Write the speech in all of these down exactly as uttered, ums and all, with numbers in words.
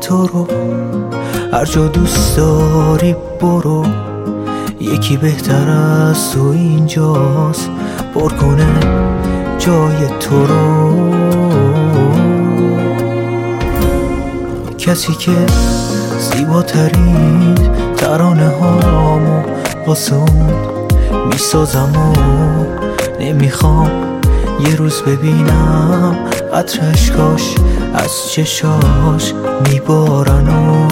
تو رو، هر جا دوست داری برو، یکی بهتر از تو اینجاست پر کنه جای تو رو. کسی که زیباترین ترانه هامو واسه اون میسازم و نمیخوام یه روز ببینم قطره اشکاش از چشاش میبارن و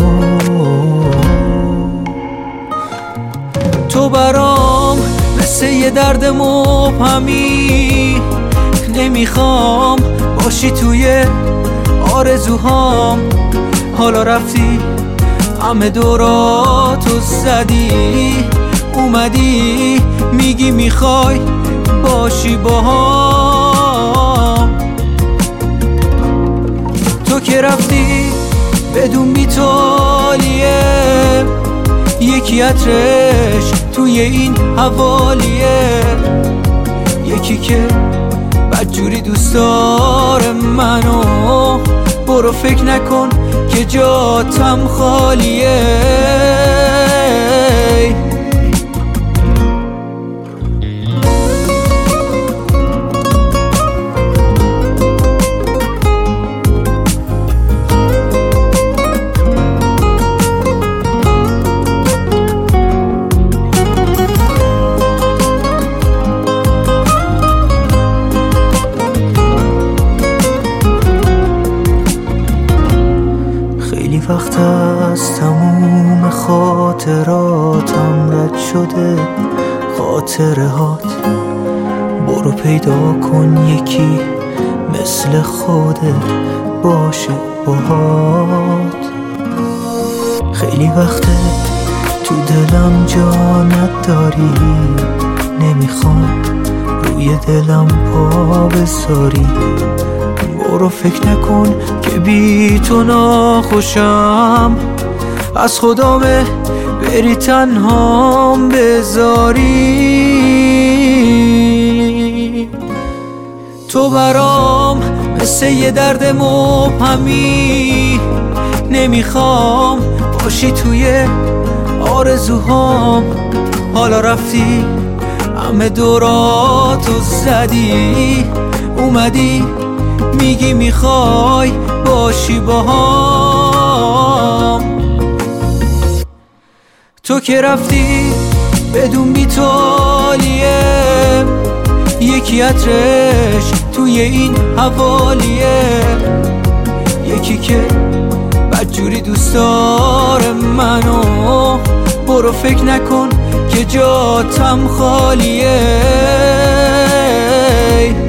تو برام مثل یه درد مبهمی، نمیخوام باشی توی آرزوهام. حالا رفتی همه دوراتو زدی، اومدی میگی میخوای باشی باهام. تو که رفتی بدون بی‌تالیه، یکی عطرش توی این حوالیه، یکی که بدجوری دوست داره منو. برو فکر نکن که جاتم خالیه. خیلی وقت از تموم خاطراتم رد شده خاطره هات. برو پیدا کن یکی مثل خودت باشه باهات. خیلی وقته تو دلم جا نداری، نمیخوام روی دلم پا بذاری. برو فکر نکن که بی تو ناخوشم، از خدامه بری تنهام بذاری. تو برام مثل یه درد مبهمی، نمیخوام باشی توی آرزوهام. حالا رفتی همه دوراتو زدی، اومدی میگی میخوای باشی باهام. تو که رفتی بدون بی‌تالیه، یکی عطرش توی این حوالیه، یکی که بدجوری دوست داره منو. برو فکر نکن که جاتم خالیه.